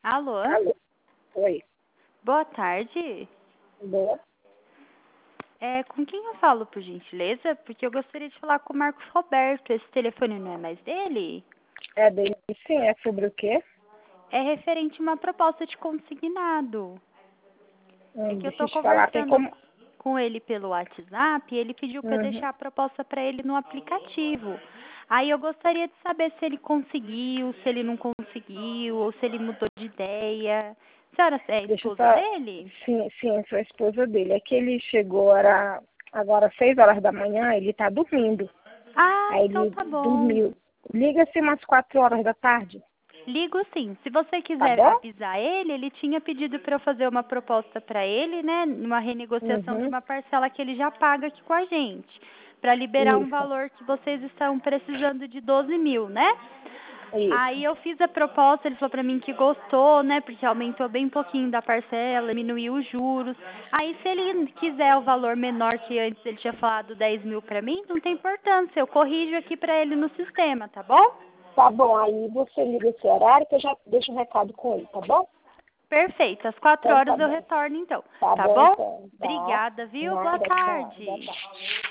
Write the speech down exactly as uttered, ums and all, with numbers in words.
Alô? Alô? Oi. Boa tarde. Boa. É, com quem eu falo, por gentileza? Porque eu gostaria de falar com o Marcos Roberto. Esse telefone não é mais dele? É dele, sim. É sobre o quê? É referente a uma proposta de consignado. É Hum, que eu deixa eu tô te falar. Tem conversando como... com ele pelo WhatsApp e ele pediu para Uhum. deixar a proposta para ele no aplicativo. Aí eu gostaria de saber se ele conseguiu, se ele não conseguiu, ou se ele mudou de ideia. A senhora é a Deixa eu esposa só... dele? Sim, sim, sou a esposa dele. É que ele chegou era... agora às seis horas da manhã, ele tá dormindo. Ah, Aí então ele tá bom. dormiu. Liga-se umas quatro horas da tarde, Ligo sim. Se você tá quiser bom? avisar ele, ele tinha pedido para eu fazer uma proposta para ele, né? Uma renegociação de Uhum. uma parcela que ele já paga aqui com a gente. Para liberar um Isso, valor que vocês estão precisando de doze mil, né? isso. Aí eu fiz a proposta, ele falou para mim que gostou, né? Porque aumentou bem pouquinho da parcela, diminuiu os juros. Aí se ele quiser o valor menor que antes ele tinha falado dez mil para mim, não tem importância. Eu corrijo aqui para ele no sistema, tá bom? Tá bom, aí você liga esse horário que eu já deixo um recado com ele, tá bom? Perfeito. Às quatro Então tá horas eu bom. retorno, então. Tá Tá bom, bom? então. Tá. Obrigada, viu? Boa Nada, tchau. Boa tarde. tarde.